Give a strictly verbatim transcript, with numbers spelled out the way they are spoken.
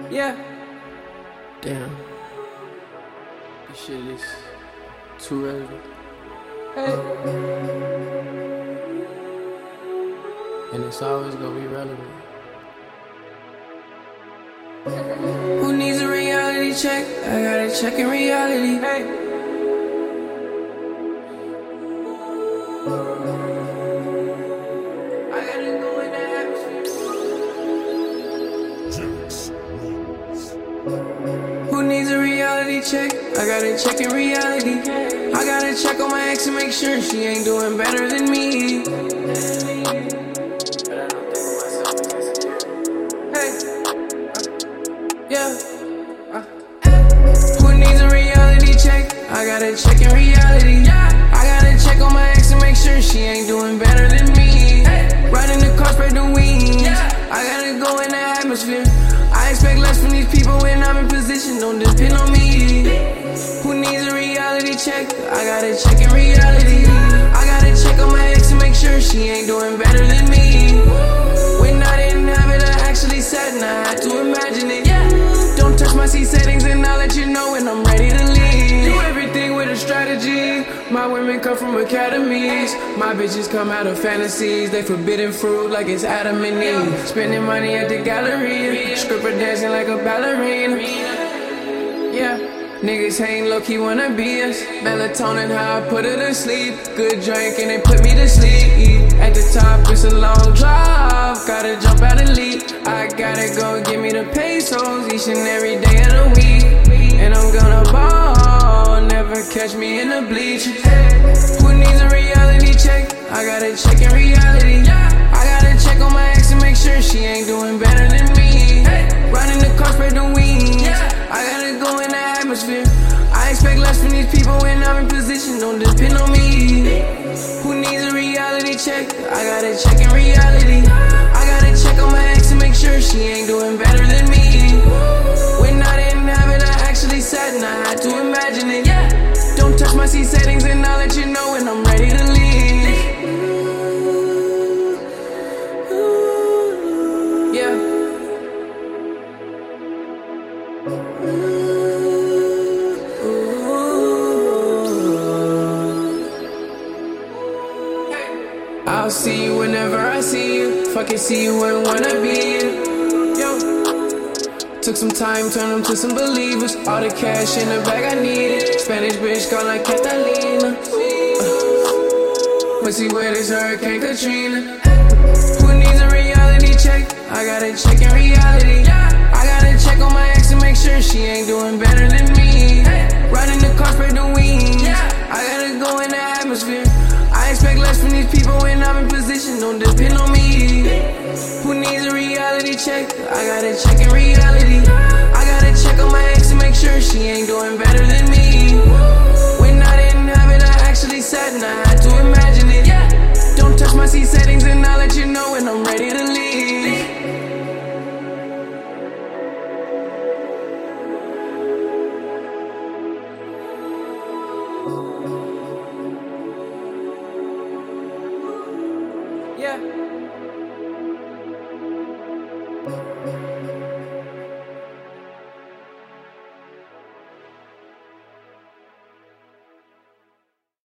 Yeah. Damn. This shit is too relevant. Hey. And it's always gonna be relevant. Who needs a reality check? I got a check in reality. Hey. Who needs a reality check? I got a check in reality. I gotta check on my ex and make sure she ain't doing better than me. Hey, yeah. Who needs a reality check? I got a check in reality. I gotta check on my ex and make sure she ain't doing better than me. Riding the car, spread the wings. I gotta go in the atmosphere. I expect less from these people when I'm in position, don't depend on me. Who needs a reality check? I gotta check in reality. I gotta check on my ex and make sure she ain't doing better than me. When I didn't have it, I actually sat and I had to imagine it. Don't touch my C settings and I'll let you know when I'm ready to leave. Do everything with a strategy. My women come from academies. My bitches come out of fantasies. They forbidden fruit like it's Adam and Eve. Spending money at the gallery. Stripper dancing like a ballerina. Yeah. Niggas ain't low-key wanna be us. Melatonin, how I put her to sleep. Good drink and it put me to sleep. At the top, it's a long drive. Gotta jump out and leap. I gotta go give me the pesos each and every day of the week. And I'm gonna ball, never catch me in the bleach. Who needs a reality check? I gotta check in reality. I gotta check on my ex and make sure she ain't doing better than me. Riding the car, spread the wings. I gotta go in the atmosphere. I expect less from these people when I'm in position, don't depend on me. Who needs a reality check? I gotta check in reality. I gotta check on my ex and make sure she ain't doing better than me. When I didn't have it, I actually sat and I had to imagine it. Don't touch my C settings and I'll let you know when I'm ready to leave. Yeah. I'll see you whenever I see you. Fucking see you and wanna be you. Yo. Took some time, turned them to some believers. All the cash in the bag I needed. Spanish bitch called like Catalina. Uh. Pussy wet as Hurricane Katrina. Who needs a reality check? I gotta check in reality. I gotta check on my ex and make sure she ain't doing better than me. Riding the car, spread the wings. I gotta go in the atmosphere. I expect less from these people when I'm in position, don't depend on me. Who needs a reality check? I gotta check in reality. I gotta check on my ex and make sure she ain't doing better than me. When I didn't have it, I actually sat and I had to imagine it. Don't touch my C settings and I'll let you know when I'm ready to leave. Yeah.